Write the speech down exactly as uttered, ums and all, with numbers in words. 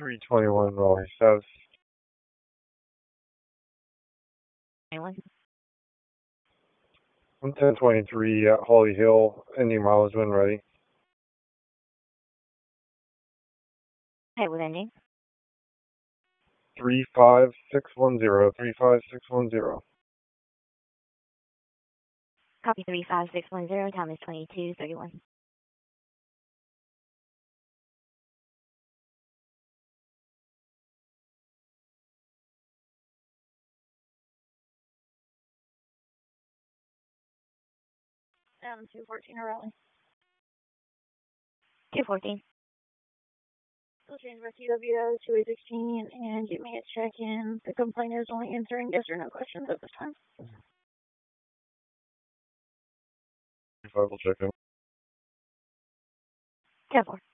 three twenty-one Raleigh South. Anyone? one ten twenty-three at Holly Hill. Ending mileage when ready. Hey, with ending. three five six one zero. three five six one zero. Copy three five six one zero. Time is twenty-two thirty-one. Um, two fourteen Raleigh. two fourteen. We'll change my C W O to a sixteen and get me a check-in. The complainer is only answering yes or no questions at this time. Five will check in. ten four.